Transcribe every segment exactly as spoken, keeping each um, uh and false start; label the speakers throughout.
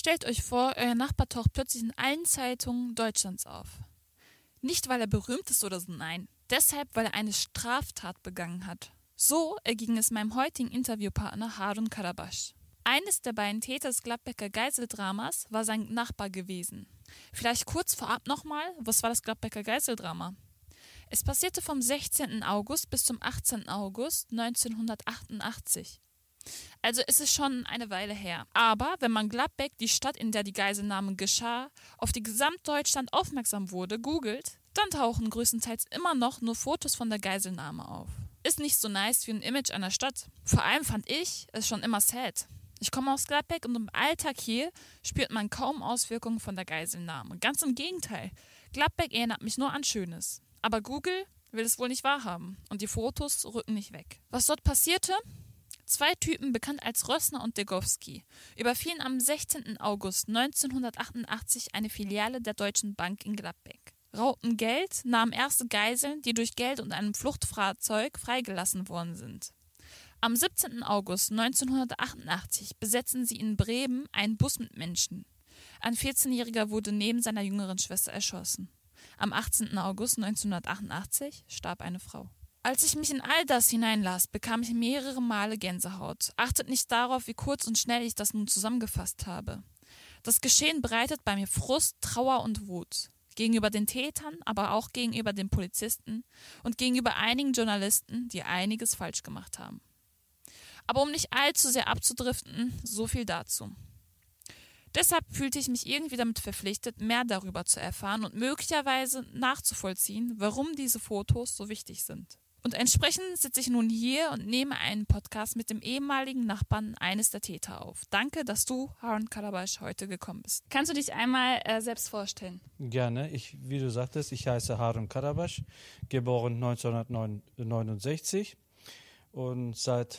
Speaker 1: Stellt euch vor, euer Nachbar taucht plötzlich in allen Zeitungen Deutschlands auf. Nicht, weil er berühmt ist oder so, nein. Deshalb, weil er eine Straftat begangen hat. So erging es meinem heutigen Interviewpartner Harun Karabaş. Eines der beiden Täter des Gladbecker Geiseldramas war sein Nachbar gewesen. Vielleicht kurz vorab nochmal, was war das Gladbecker Geiseldrama? Es passierte vom sechzehnten August bis zum achtzehnten August neunzehnhundertachtundachtzig. Also ist es schon eine Weile her. Aber wenn man Gladbeck, die Stadt, in der die Geiselnahme geschah, auf die Gesamtdeutschland aufmerksam wurde, googelt, dann tauchen größtenteils immer noch nur Fotos von der Geiselnahme auf. Ist nicht so nice für ein Image einer Stadt. Vor allem fand ich es schon immer sad. Ich komme aus Gladbeck und im Alltag hier spürt man kaum Auswirkungen von der Geiselnahme. Ganz im Gegenteil. Gladbeck erinnert mich nur an Schönes. Aber Google will es wohl nicht wahrhaben und die Fotos rücken nicht weg. Was dort passierte? Zwei Typen, bekannt als Rössner und Degowski, überfielen am sechzehnten August neunzehnhundertachtundachtzig eine Filiale der Deutschen Bank in Gladbeck. Raubten Geld, nahmen erste Geiseln, die durch Geld und einem Fluchtfahrzeug freigelassen worden sind. Am siebzehnten August neunzehnhundertachtundachtzig besetzten sie in Bremen einen Bus mit Menschen. Ein vierzehnjähriger wurde neben seiner jüngeren Schwester erschossen. Am achtzehnten August neunzehnhundertachtundachtzig starb eine Frau. Als ich mich in all das hineinlas, bekam ich mehrere Male Gänsehaut. Achtet nicht darauf, wie kurz und schnell ich das nun zusammengefasst habe. Das Geschehen bereitet bei mir Frust, Trauer und Wut. Gegenüber den Tätern, aber auch gegenüber den Polizisten und gegenüber einigen Journalisten, die einiges falsch gemacht haben. Aber um nicht allzu sehr abzudriften, so viel dazu. Deshalb fühlte ich mich irgendwie damit verpflichtet, mehr darüber zu erfahren und möglicherweise nachzuvollziehen, warum diese Fotos so wichtig sind. Und entsprechend sitze ich nun hier und nehme einen Podcast mit dem ehemaligen Nachbarn eines der Täter auf. Danke, dass du, Harun Karabaş, heute gekommen bist. Kannst du dich einmal äh, selbst vorstellen?
Speaker 2: Gerne. Ich, wie du sagtest, ich heiße Harun Karabaş, geboren neunzehnhundertneunundsechzig und seit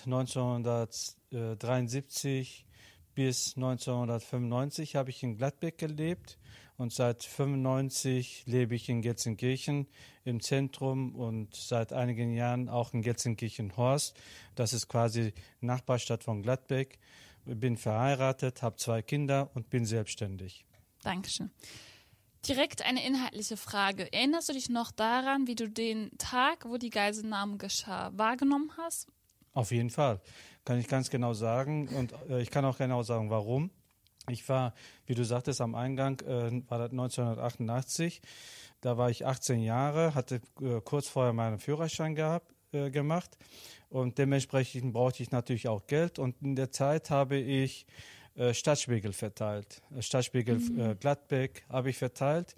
Speaker 2: neunzehnhundertdreiundsiebzig bis neunzehnhundertfünfundneunzig habe ich in Gladbeck gelebt und seit fünfundneunzig lebe ich in Gelsenkirchen im Zentrum und seit einigen Jahren auch in Gelsenkirchen-Horst. Das ist quasi Nachbarstadt von Gladbeck. Bin verheiratet, habe zwei Kinder und bin selbstständig.
Speaker 1: Dankeschön. Direkt eine inhaltliche Frage. Erinnerst du dich noch daran, wie du den Tag, wo die Geiselnahme geschah, wahrgenommen hast?
Speaker 2: Auf jeden Fall, kann ich ganz genau sagen und äh, ich kann auch genau sagen, warum. Ich war, wie du sagtest, am Eingang, äh, war das neunzehnhundertachtundachtzig, da war ich achtzehn Jahre, hatte äh, kurz vorher meinen Führerschein gehabt, äh, gemacht und dementsprechend brauchte ich natürlich auch Geld und in der Zeit habe ich äh, Stadtspiegel verteilt, Stadtspiegel mhm. äh, Gladbeck habe ich verteilt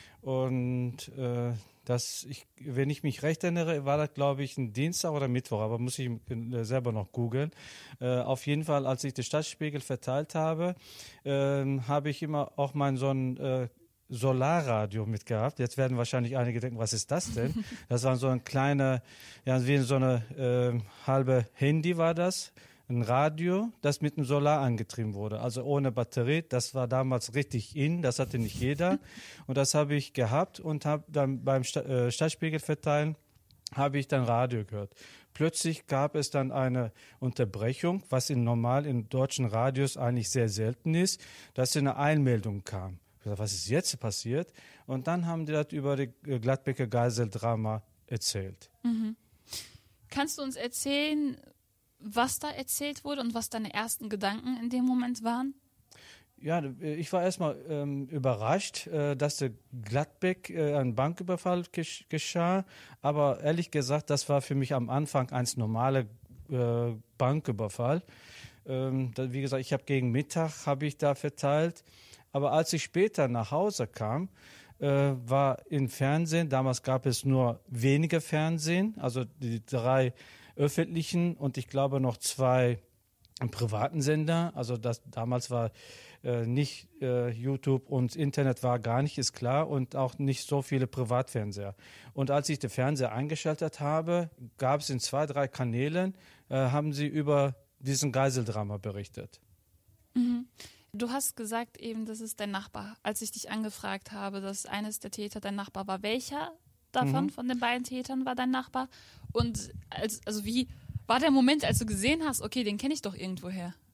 Speaker 2: und äh, Das, ich, wenn ich mich recht erinnere, war das, glaube ich, ein Dienstag oder Mittwoch, aber muss ich äh, selber noch googeln. Äh, auf jeden Fall, als ich den Stadtspiegel verteilt habe, äh, habe ich immer auch mein so ein äh, Solarradio mitgehabt. Jetzt werden wahrscheinlich einige denken, was ist das denn? Das war so ein kleiner, ja, wie so eine äh, halbe Handy war das. Ein Radio, das mit dem Solar angetrieben wurde, also ohne Batterie. Das war damals richtig in, das hatte nicht jeder. Und das habe ich gehabt und habe dann beim Sta- äh, Stadtspiegel verteilen, habe ich dann Radio gehört. Plötzlich gab es dann eine Unterbrechung, was in normal in deutschen Radios eigentlich sehr selten ist, dass eine Einmeldung kam. Ich dachte, was ist jetzt passiert? Und dann haben die das über die Gladbecker Geiseldrama erzählt.
Speaker 1: Mhm. Kannst du uns erzählen, was da erzählt wurde und was deine ersten Gedanken in dem Moment waren?
Speaker 2: Ja, ich war erstmal ähm, überrascht, äh, dass der Gladbeck äh, ein Banküberfall gesch- geschah, aber ehrlich gesagt, das war für mich am Anfang ein normaler äh, Banküberfall. Ähm, da, wie gesagt, ich habe gegen Mittag habe ich da verteilt, aber als ich später nach Hause kam, äh, war im Fernsehen, damals gab es nur weniger Fernsehen, also die drei öffentlichen und ich glaube noch zwei privaten Sender. Also das damals war äh, nicht äh, YouTube und Internet war gar nicht, ist klar, und auch nicht so viele Privatfernseher. Und als ich den Fernseher eingeschaltet habe, gab es in zwei, drei Kanälen, äh, haben sie über diesen Geiseldrama berichtet.
Speaker 1: Mhm. Du hast gesagt eben, das ist dein Nachbar. Als ich dich angefragt habe, dass eines der Täter dein Nachbar war, welcher davon, mhm. von den beiden Tätern war dein Nachbar? Und als, also wie war der Moment, als du gesehen hast, okay, den kenne ich doch irgendwoher?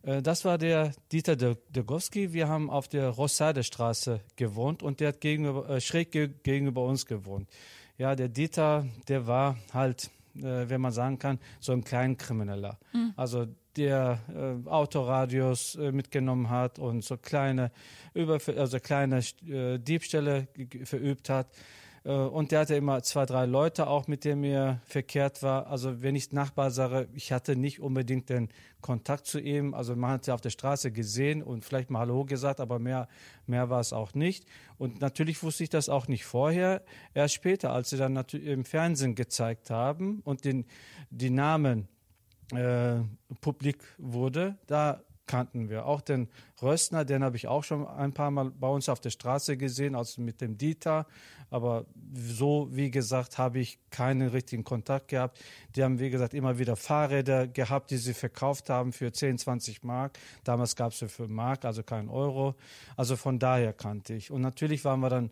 Speaker 2: Äh, das war der Dieter Degowski. Wir haben auf der Rossade-Straße gewohnt und der hat gegenüber, äh, schräg ge- gegenüber uns gewohnt. Ja, der Dieter, der war halt, äh, wenn man sagen kann, so ein Kleinkrimineller. Mhm. Also der äh, Autoradios äh, mitgenommen hat und so kleine, Überf- also kleine äh, Diebstähle g- verübt hat. Äh, und der hatte immer zwei, drei Leute auch, mit denen er verkehrt war. Also wenn ich Nachbar sage, ich hatte nicht unbedingt den Kontakt zu ihm. Also man hat ja auf der Straße gesehen und vielleicht mal Hallo gesagt, aber mehr, mehr war es auch nicht. Und natürlich wusste ich das auch nicht vorher. Erst später, als sie dann natürlich im Fernsehen gezeigt haben und den, die Namen Äh, publik wurde, da kannten wir. Auch den Röstner, den habe ich auch schon ein paar Mal bei uns auf der Straße gesehen, also mit dem Dieter. Aber so, wie gesagt, habe ich keinen richtigen Kontakt gehabt. Die haben, wie gesagt, immer wieder Fahrräder gehabt, die sie verkauft haben für zehn, zwanzig Mark. Damals gab es sie für Mark, also kein Euro. Also von daher kannte ich. Und natürlich waren wir dann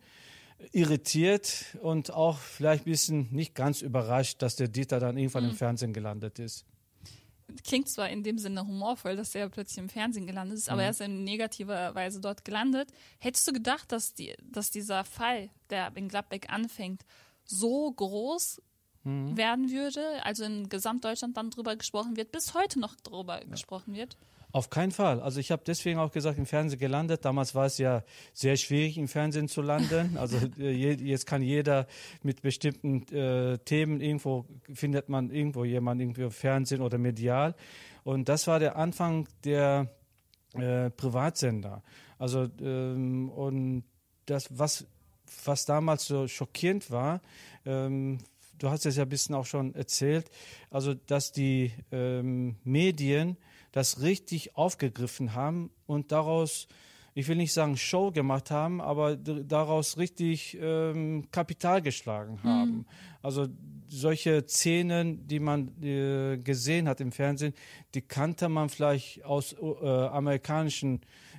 Speaker 2: irritiert und auch vielleicht ein bisschen nicht ganz überrascht, dass der Dieter dann irgendwann mhm. im Fernsehen gelandet ist.
Speaker 1: Klingt zwar in dem Sinne humorvoll, dass er plötzlich im Fernsehen gelandet ist, mhm. aber er ist in negativer Weise dort gelandet. Hättest du gedacht, dass, die, dass dieser Fall, der in Gladbeck anfängt, so groß mhm. werden würde, also in Gesamtdeutschland dann drüber gesprochen wird, bis heute noch drüber ja. gesprochen wird?
Speaker 2: Auf keinen Fall. Also ich habe deswegen auch gesagt, im Fernsehen gelandet. Damals war es ja sehr schwierig, im Fernsehen zu landen. Also je, jetzt kann jeder mit bestimmten äh, Themen irgendwo, findet man irgendwo jemanden irgendwie im Fernsehen oder medial. Und das war der Anfang der äh, Privatsender. Also ähm, und das, was, was damals so schockierend war, ähm, du hast es ja ein bisschen auch schon erzählt, also dass die ähm, Medien das richtig aufgegriffen haben und daraus, ich will nicht sagen Show gemacht haben, aber d- daraus richtig ähm, Kapital geschlagen haben. Mhm. Also solche Szenen, die man äh, gesehen hat im Fernsehen, die kannte man vielleicht aus äh, amerikanischen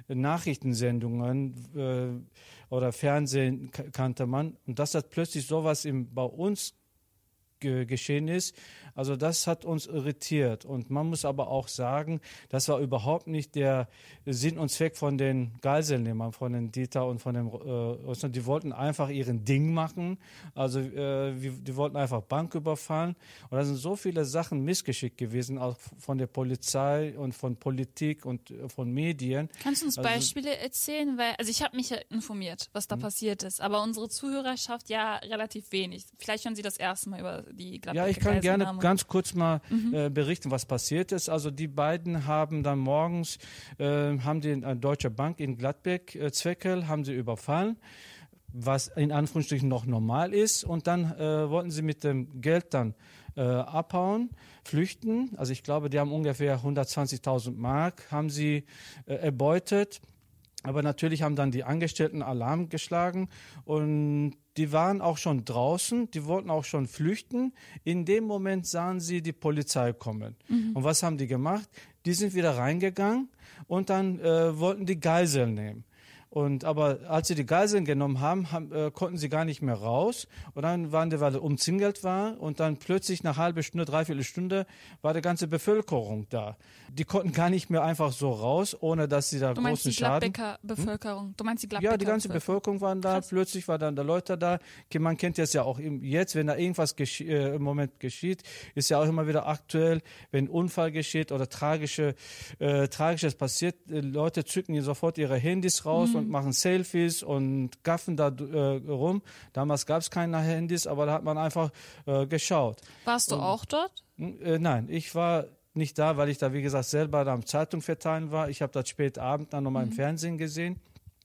Speaker 2: Nachrichtensendungen äh, oder Fernsehen k- kannte man. Und dass das plötzlich sowas im, bei uns ge- geschehen ist, also das hat uns irritiert. Und man muss aber auch sagen, das war überhaupt nicht der Sinn und Zweck von den Geiselnehmern, von den Dieter und von dem äh, die wollten einfach ihren Ding machen. Also äh, wir, die wollten einfach Bank überfallen. Und da sind so viele Sachen missgeschickt gewesen, auch von der Polizei und von Politik und äh, von Medien.
Speaker 1: Kannst du uns
Speaker 2: also,
Speaker 1: Beispiele erzählen? Weil, also ich habe mich ja informiert, was da mhm. passiert ist, aber unsere Zuhörerschaft ja relativ wenig. Vielleicht hören Sie das erste Mal über die Gladbecker
Speaker 2: Ja, ich kann gerne ganz kurz mal
Speaker 1: mhm.
Speaker 2: äh, berichten, was passiert ist. Also die beiden haben dann morgens, äh, haben die eine Deutsche Bank in Gladbeck, äh, Zweckel, haben sie überfallen, was in Anführungsstrichen noch normal ist. Und dann äh, wollten sie mit dem Geld dann äh, abhauen, flüchten. Also ich glaube, die haben ungefähr hundertzwanzigtausend Mark, haben sie äh, erbeutet. Aber natürlich haben dann die Angestellten Alarm geschlagen und die waren auch schon draußen, die wollten auch schon flüchten. In dem Moment sahen sie die Polizei kommen. Mhm. Und was haben die gemacht? Die sind wieder reingegangen und dann äh, wollten die Geiseln nehmen. Und aber als sie die Geiseln genommen haben, haben äh, konnten sie gar nicht mehr raus. Und dann waren die, weil er umzingelt war. Und dann plötzlich nach halbe Stunde, dreiviertel Stunde war die ganze Bevölkerung da. Die konnten gar nicht mehr einfach so raus, ohne dass sie da
Speaker 1: du meinst
Speaker 2: großen
Speaker 1: die
Speaker 2: Schaden.
Speaker 1: Gladbecker Bevölkerung. Hm? Du meinst die Gladbecker
Speaker 2: Ja, die ganze Bevölkerung waren da. Krass. Plötzlich waren dann da Leute da. Man kennt das ja auch jetzt, wenn da irgendwas gesche- äh, im Moment geschieht, ist ja auch immer wieder aktuell, wenn ein Unfall geschieht oder tragische, äh, Tragisches passiert. Äh, Leute zücken sofort ihre Handys raus mhm. und machen Selfies und gaffen da äh, rum. Damals gab es keine Handys, aber da hat man einfach äh, geschaut.
Speaker 1: Warst du und, auch dort?
Speaker 2: Äh, nein, ich war nicht da, weil ich da, wie gesagt, selber da am Zeitung verteilen war. Ich habe das spät Abend dann nochmal mhm. im Fernsehen gesehen.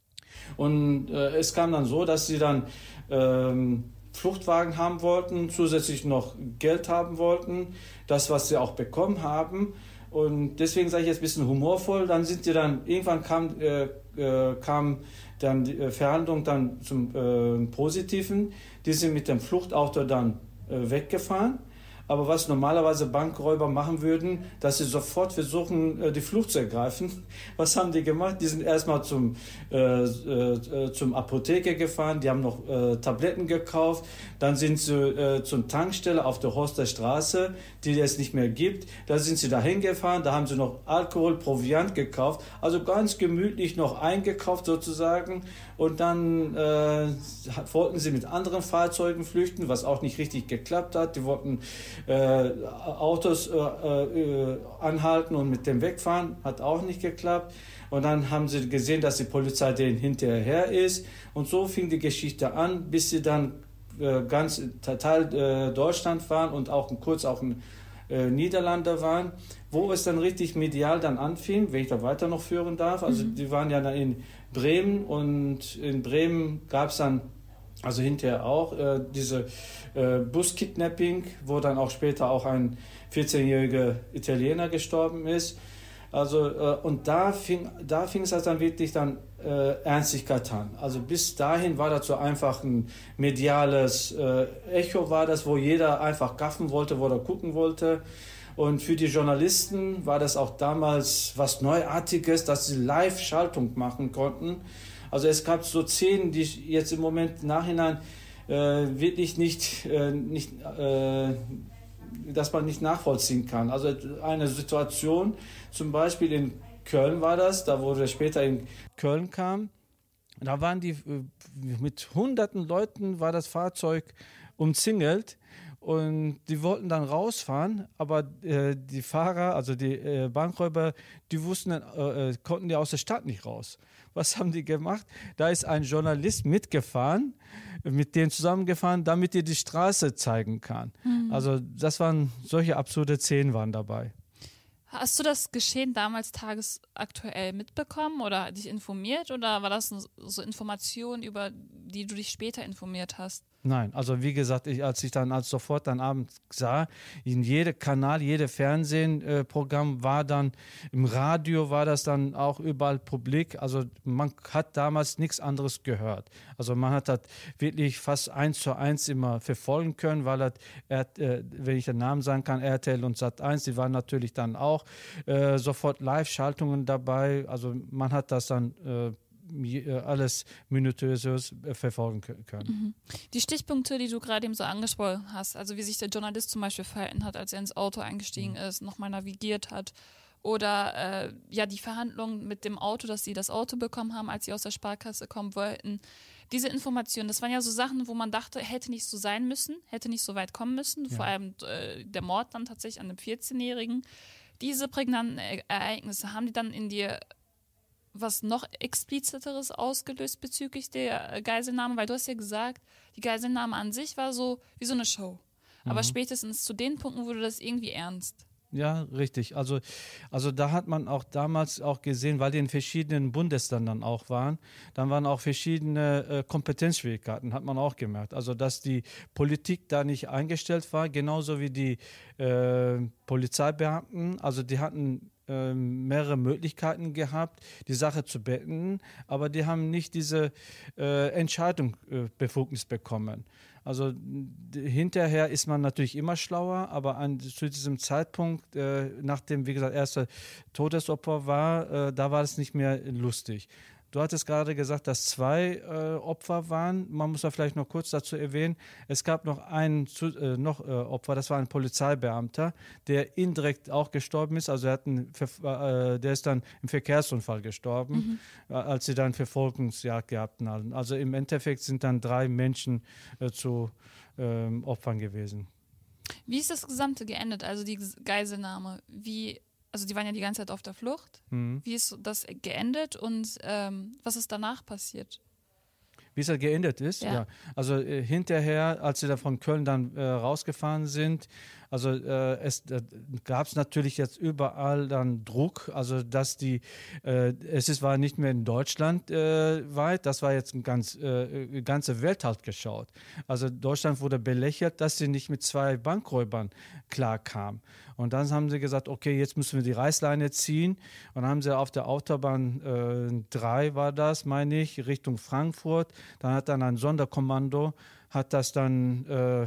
Speaker 2: Und äh, es kam dann so, dass sie dann ähm, Fluchtwagen haben wollten, zusätzlich noch Geld haben wollten, das, was sie auch bekommen haben. Und deswegen sage ich jetzt ein bisschen humorvoll, dann sind sie dann, irgendwann kam, äh, äh, kam dann die äh, Verhandlung dann zum äh, Positiven, die sind mit dem Fluchtauto dann äh, weggefahren. Aber was normalerweise Bankräuber machen würden, dass sie sofort versuchen, die Flucht zu ergreifen. Was haben die gemacht? Die sind erstmal zum, äh, äh, zum Apotheker gefahren, die haben noch äh, Tabletten gekauft, dann sind sie äh, zur Tankstelle auf der Horster Straße, die es nicht mehr gibt. Da sind sie dahin gefahren, da haben sie noch Alkohol, Proviant gekauft, also ganz gemütlich noch eingekauft sozusagen. Und dann äh, wollten sie mit anderen Fahrzeugen flüchten, was auch nicht richtig geklappt hat. Die wollten äh, Autos äh, äh, anhalten und mit dem wegfahren, hat auch nicht geklappt. Und dann haben sie gesehen, dass die Polizei denen hinterher ist. Und so fing die Geschichte an, bis sie dann äh, ganz Teil äh, Deutschland waren und auch kurz auch in äh, Niederlande waren, wo es dann richtig medial dann anfing, wenn ich da weiter noch führen darf. Also mhm. die waren ja dann in Bremen und in Bremen gab es dann also hinterher auch äh, diese äh, Buskidnapping, wo dann auch später auch ein vierzehnjähriger Italiener gestorben ist. Also äh, und da fing da fing es dann wirklich dann äh, Ernstigkeit an. Also bis dahin war das so einfach ein mediales äh, Echo war das, wo jeder einfach gaffen wollte, wo er gucken wollte. Und für die Journalisten war das auch damals was Neuartiges, dass sie Live-Schaltung machen konnten. Also es gab so Szenen, die ich jetzt im Moment im Nachhinein äh, wirklich nicht, äh, nicht äh, dass man nicht nachvollziehen kann. Also eine Situation, zum Beispiel in Köln war das, da wo wir später in Köln kam, da waren die, mit hunderten Leuten war das Fahrzeug umzingelt. Und die wollten dann rausfahren, aber äh, die Fahrer, also die äh, Bankräuber, die wussten, äh, konnten die aus der Stadt nicht raus. Was haben die gemacht? Da ist ein Journalist mitgefahren, mit denen zusammengefahren, damit er die Straße zeigen kann. Mhm. Also das waren solche absurde Szenen waren dabei.
Speaker 1: Hast du das Geschehen damals tagesaktuell mitbekommen oder dich informiert oder war das so Informationen, über die du dich später informiert hast?
Speaker 2: Nein, also wie gesagt, ich, als ich dann als sofort dann abends sah, in jedem Kanal, jedes Fernsehprogramm äh, war dann, im Radio war das dann auch überall publik, also man hat damals nichts anderes gehört. Also man hat das wirklich fast eins zu eins immer verfolgen können, weil das, äh, wenn ich den Namen sagen kann, R T L und Sat eins, die waren natürlich dann auch äh, sofort Live-Schaltungen dabei, also man hat das dann äh, alles minutiös verfolgen können.
Speaker 1: Mhm. Die Stichpunkte, die du gerade eben so angesprochen hast, also wie sich der Journalist zum Beispiel verhalten hat, als er ins Auto eingestiegen mhm. ist, nochmal navigiert hat oder äh, ja die Verhandlungen mit dem Auto, dass sie das Auto bekommen haben, als sie aus der Sparkasse kommen wollten. Diese Informationen, das waren ja so Sachen, wo man dachte, hätte nicht so sein müssen, hätte nicht so weit kommen müssen, ja. Vor allem äh, der Mord dann tatsächlich an einem vierzehnjährigen. Diese prägnanten e- Ereignisse, haben die dann in dir was noch expliziteres ausgelöst bezüglich der Geiselnahme? Weil du hast ja gesagt, die Geiselnahme an sich war so wie so eine Show. Aber mhm. spätestens zu den Punkten wurde das irgendwie ernst.
Speaker 2: Ja, richtig. Also, also da hat man auch damals auch gesehen, weil die in verschiedenen Bundesländern auch waren, dann waren auch verschiedene äh, Kompetenzschwierigkeiten, hat man auch gemerkt. Also dass die Politik da nicht eingestellt war, genauso wie die äh, Polizeibeamten. Also die hatten mehrere Möglichkeiten gehabt, die Sache zu beenden, aber die haben nicht diese äh, Entscheidungsbefugnis bekommen. Also d- hinterher ist man natürlich immer schlauer, aber an, zu diesem Zeitpunkt, äh, nachdem, wie gesagt, erste Todesopfer war, äh, da war es nicht mehr lustig. Du hattest gerade gesagt, dass zwei äh, Opfer waren. Man muss da vielleicht noch kurz dazu erwähnen, es gab noch ein zu, äh, noch, äh, Opfer, das war ein Polizeibeamter, der indirekt auch gestorben ist. Also er hat einen, äh, der ist dann im Verkehrsunfall gestorben, mhm. äh, als sie dann Verfolgungsjagd gehabt haben. Also im Endeffekt sind dann drei Menschen äh, zu äh, Opfern gewesen.
Speaker 1: Wie ist das Gesamte geendet, also die Geiselnahme? Wie Also die waren ja die ganze Zeit auf der Flucht. Mhm. Wie ist das geendet und ähm, was ist danach passiert?
Speaker 2: Wie es halt geendet ist, ja. ja. Also äh, hinterher, als sie da von Köln dann äh, rausgefahren sind, also äh, es äh, gab es natürlich jetzt überall dann Druck, also dass die, äh, es ist, war nicht mehr in Deutschland äh, weit, das war jetzt ein ganz, äh, ganze Welt halt geschaut. Also Deutschland wurde belächelt, dass sie nicht mit zwei Bankräubern klarkam. Und dann haben sie gesagt, okay, jetzt müssen wir die Reißleine ziehen. Und dann haben sie auf der Autobahn äh, drei war das, meine ich, Richtung Frankfurt. Dann hat dann ein Sonderkommando, hat das dann äh,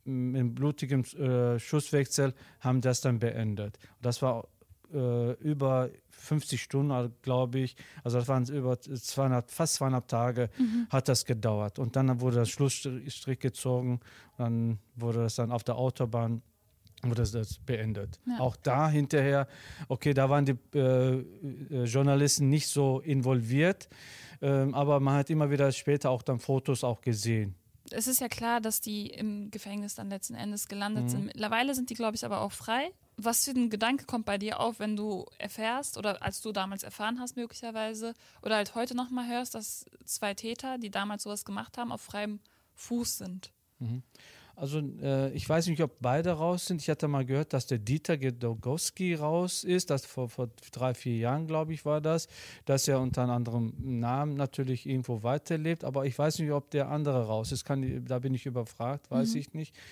Speaker 2: mit blutigem äh, Schusswechsel haben das dann beendet. Das war äh, über fünfzig Stunden, glaube ich. Also das waren über zweihundert, fast zweieinhalb Tage mhm. hat das gedauert. Und dann wurde der Schlussstrich gezogen. Dann wurde das dann auf der Autobahn wurde das beendet. Ja. Auch da hinterher, okay, da waren die äh, Journalisten nicht so involviert, ähm, aber man hat immer wieder später auch dann Fotos auch gesehen.
Speaker 1: Es ist ja klar, dass die im Gefängnis dann letzten Endes gelandet mhm. sind. Mittlerweile sind die, glaube ich, aber auch frei. Was für ein Gedanke kommt bei dir auf, wenn du erfährst oder als du damals erfahren hast möglicherweise oder halt heute nochmal hörst, dass zwei Täter, die damals sowas gemacht haben, auf freiem Fuß sind?
Speaker 2: Mhm. Also äh, ich weiß nicht, ob beide raus sind. Ich hatte mal gehört, dass der Dieter Gedogowski raus ist. Das vor, vor drei, vier Jahren, glaube ich, war das. Dass er unter anderem Namen natürlich irgendwo weiterlebt. Aber ich weiß nicht, ob der andere raus ist. Kann, da bin ich überfragt, weiß mhm. ich nicht.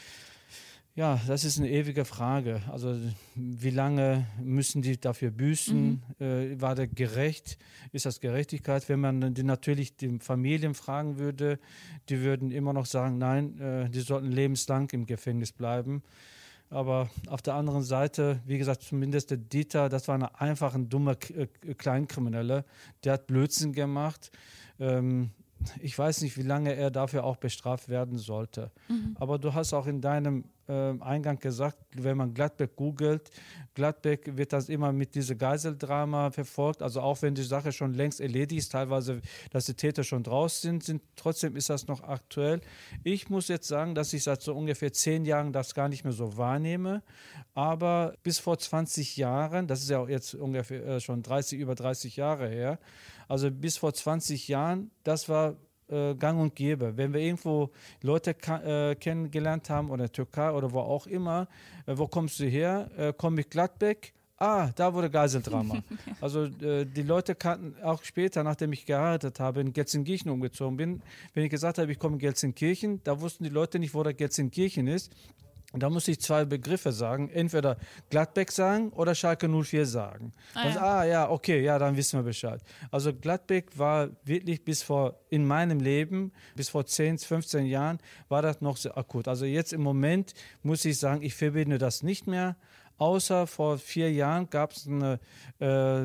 Speaker 2: Ja, das ist eine ewige Frage. Also wie lange müssen die dafür büßen? Mhm. Äh, war das gerecht? Ist das Gerechtigkeit? Wenn man die natürlich die Familien fragen würde, die würden immer noch sagen, nein, äh, die sollten lebenslang im Gefängnis bleiben. Aber auf der anderen Seite, wie gesagt, zumindest der Dieter, das war eine einfach ein dummer K- Kleinkrimineller. Der hat Blödsinn gemacht. Ähm, Ich weiß nicht, wie lange er dafür auch bestraft werden sollte. Mhm. Aber du hast auch in deinem äh, Eingang gesagt, wenn man Gladbeck googelt, Gladbeck wird das immer mit diesem Geiseldrama verfolgt. Also auch wenn die Sache schon längst erledigt ist, teilweise, dass die Täter schon draußen sind, sind, trotzdem ist das noch aktuell. Ich muss jetzt sagen, dass ich seit so ungefähr zehn Jahren das gar nicht mehr so wahrnehme. Aber bis vor zwanzig Jahren, das ist ja auch jetzt ungefähr äh, schon dreißig, über dreißig Jahre her, also bis vor zwanzig Jahren, das war äh, gang und gäbe. Wenn wir irgendwo Leute ka- äh, kennengelernt haben oder Türkei oder wo auch immer, äh, wo kommst du her? Äh, komm ich Gladbeck? Ah, da wurde Geiseldrama. Also äh, die Leute kannten auch später, nachdem ich geheiratet habe, in Gelsenkirchen umgezogen bin, wenn ich gesagt habe, ich komme in Gelsenkirchen, da wussten die Leute nicht, wo der Gelsenkirchen ist. Und da muss ich zwei Begriffe sagen, entweder Gladbeck sagen oder Schalke null vier sagen. Ah ja. ah ja, okay, ja, dann wissen wir Bescheid. Also Gladbeck war wirklich bis vor, in meinem Leben, bis vor zehn, fünfzehn Jahren, war das noch sehr akut. Also jetzt im Moment muss ich sagen, ich verbinde das nicht mehr, außer vor vier Jahren gab es einen äh,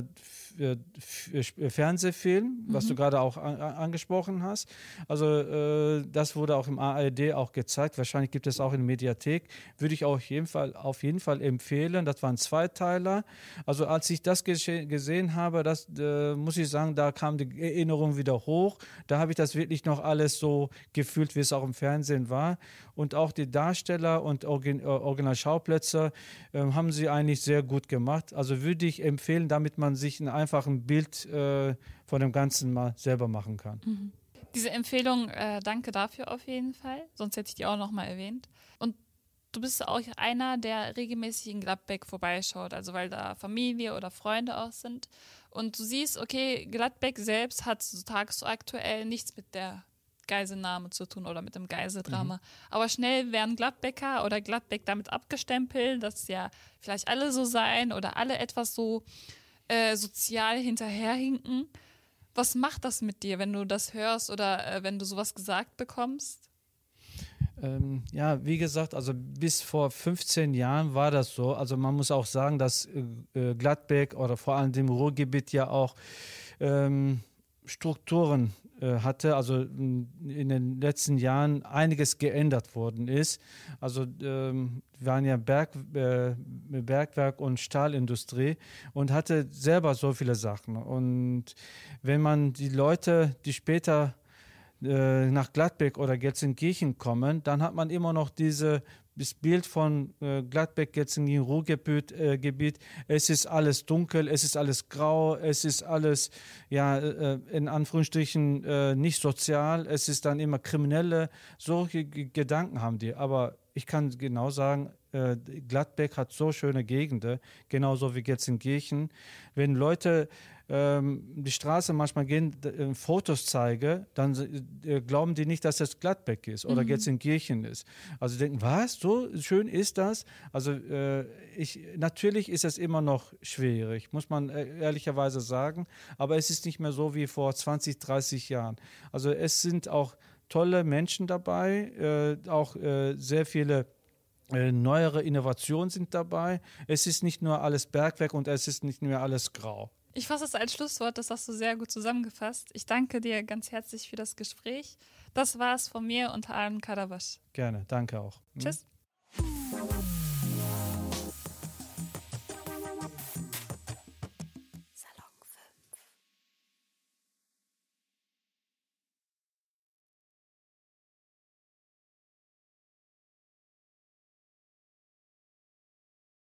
Speaker 2: Fernsehfilm, was mhm. du gerade auch an, angesprochen hast. Also äh, das wurde auch im A R D auch gezeigt. Wahrscheinlich gibt es auch in der Mediathek. Würde ich auch auf jeden Fall, auf jeden Fall empfehlen. Das waren Zweiteiler. Also als ich das gesche- gesehen habe, das äh, muss ich sagen, da kam die Erinnerung wieder hoch. Da habe ich das wirklich noch alles so gefühlt, wie es auch im Fernsehen war. Und auch die Darsteller und Origin- äh, Originalschauplätze äh, haben sie eigentlich sehr gut gemacht. Also würde ich empfehlen, damit man sich ein einfach ein Bild äh, von dem Ganzen mal selber machen kann.
Speaker 1: Mhm. Diese Empfehlung, äh, danke dafür auf jeden Fall, sonst hätte ich die auch nochmal erwähnt. Und du bist auch einer, der regelmäßig in Gladbeck vorbeischaut, also weil da Familie oder Freunde auch sind. Und du siehst, okay, Gladbeck selbst hat so tagesaktuell nichts mit der Geiselnahme zu tun oder mit dem Geiseldrama. Mhm. Aber schnell werden Gladbecker oder Gladbeck damit abgestempelt, dass ja vielleicht alle so seien oder alle etwas so Äh, sozial hinterherhinken. Was macht das mit dir, wenn du das hörst oder äh, wenn du sowas gesagt bekommst?
Speaker 2: Ähm, ja, wie gesagt, also bis vor fünfzehn Jahren war das so. Also man muss auch sagen, dass äh, Gladbeck oder vor allem dem Ruhrgebiet ja auch ähm, Strukturen äh, hatte, also in den letzten Jahren einiges geändert worden ist. Also ähm, wir waren ja Berg, äh, Bergwerk und Stahlindustrie und hatte selber so viele Sachen. Und wenn man die Leute, die später äh, nach Gladbeck oder Gelsenkirchen kommen, dann hat man immer noch diese das Bild von äh, Gladbeck, Gelsenkirchen, Ruhrgebiet, äh, Gebiet. Es ist alles dunkel, es ist alles grau, es ist alles, ja, äh, in Anführungsstrichen äh, nicht sozial, es ist dann immer Kriminelle. Solche G- Gedanken haben die. Aber ich kann genau sagen, äh, Gladbeck hat so schöne Gegenden, genauso wie Gelsenkirchen. Wenn Leute ähm, die Straße manchmal gehen, äh, Fotos zeige, dann äh, glauben die nicht, dass das Gladbeck ist oder mhm. Gelsenkirchen ist. Also denken, was, so schön ist das? Also äh, ich, natürlich ist es immer noch schwierig, muss man äh, ehrlicherweise sagen, aber es ist nicht mehr so wie vor zwanzig, dreißig Jahren. Also es sind auch tolle Menschen dabei, äh, auch äh, sehr viele Äh, neuere Innovationen sind dabei. Es ist nicht nur alles Bergwerk und es ist nicht mehr alles grau.
Speaker 1: Ich fasse es als Schlusswort, das hast du sehr gut zusammengefasst. Ich danke dir ganz herzlich für das Gespräch. Das war es von mir und Harun Karabaş.
Speaker 2: Gerne, danke auch.
Speaker 1: Tschüss.